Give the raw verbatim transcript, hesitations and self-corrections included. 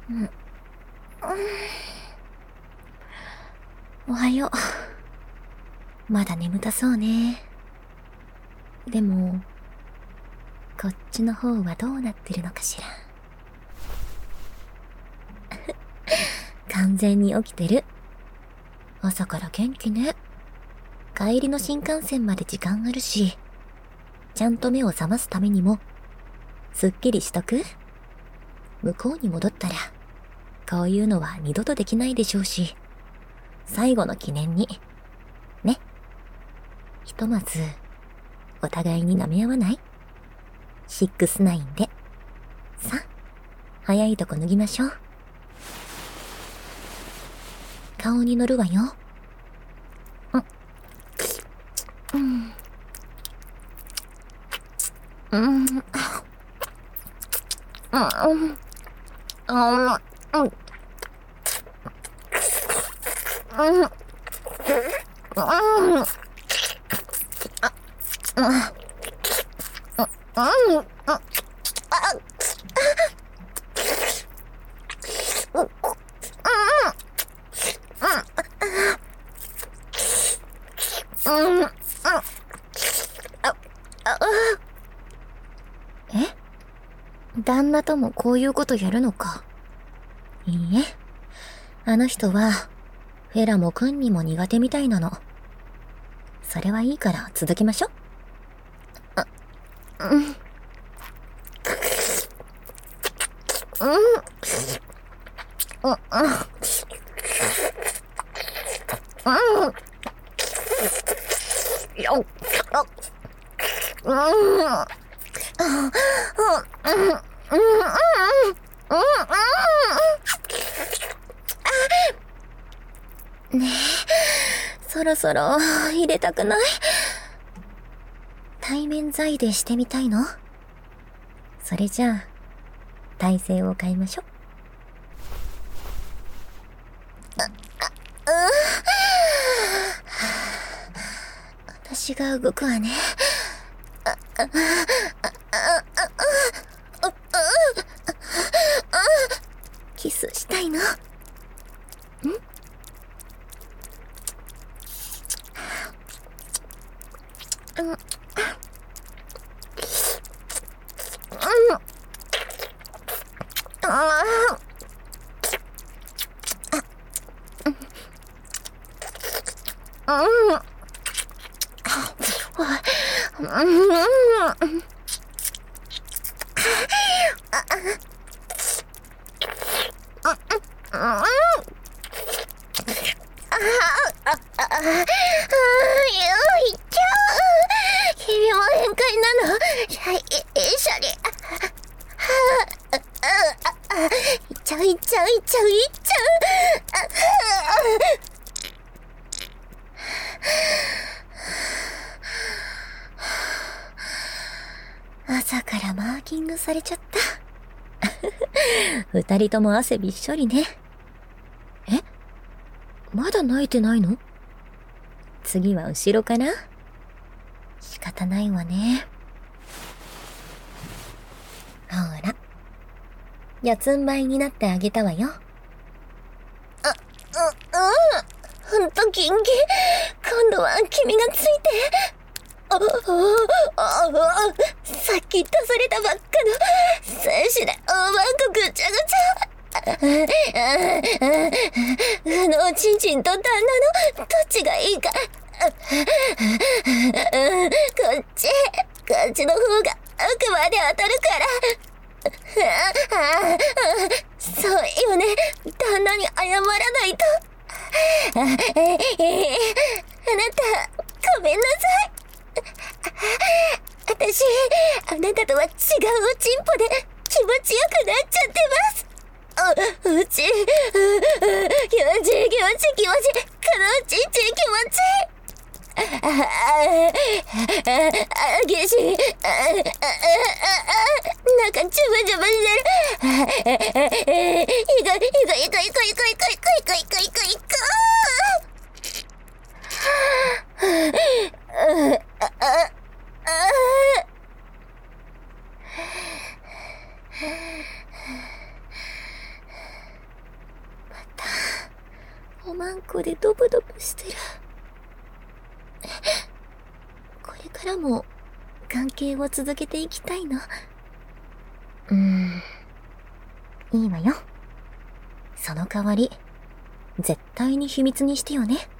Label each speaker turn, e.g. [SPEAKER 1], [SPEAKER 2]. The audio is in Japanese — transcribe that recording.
[SPEAKER 1] うん、うん、おはよう。まだ眠たそうね。でも、こっちの方はどうなってるのかしら。完全に起きてる。朝から元気ね。帰りの新幹線まで時間あるし、ちゃんと目を覚ますためにも、すっきりしとく？向こうに戻ったら、こういうのは二度とできないでしょうし、最後の記念に、ね。ひとまず、お互いに舐め合わない？シックスナインで。さあ、早いとこ脱ぎましょう。顔に乗るわよ。うん。うん。うん。うん。うん。うん。うん。え？旦那ともこういうことやるのか。いいえ。あの人は、フェラもクンにも苦手みたいなの。それはいいから続けましょ。あ、うん。うん。うん。うん。うん。よっ。うん。うん。うん。うん。うん。ねえ、そろそろ入れたくない？対面在でしてみたいの？それじゃあ、体勢を変えましょ。あ、あ、う私が動くわね。あ、あ、あ、あ、あ、キスしたいの？ん？うん。うん。ああ。うん。君も宴会なの？はい、一緒に。いっちゃういっちゃういっちゃういっちゃう。朝からマーキングされちゃった。二人とも汗びっしょりね。え？まだ泣いてないの？次は後ろかな？仕方ないわね。ほら。四つん這いになってあげたわよ。あ、う、うん。ほんとギンギン。今度は君がついて。あ、あ、あ、あ、さっき出されたばっかの精子でおまんこぐちゃぐちゃ。あのチンチンと旦那のどっちがいいか。こっち、こっちの方が奥まで当たるから。そうよね。旦那に謝らないと。あ、え、え、あなた、ごめんなさい。私、あなたとは違うおちんぽで気持ちよくなっちゃってます。あ、うち、気持ちいい気持ちいい気持ちいい。このちんちん気持ちいい。あ、あ、あ、あ、げし、あ、あ、あ、なんかジュブジュブしてる。いこいこいこいこいこいこいこいこいこいこいこいこい。あ、あ、 おまんこでドブドブしてる。これからも関係を続けていきたいの？うーん、いいわよ。その代わり、絶対に秘密にしてよね。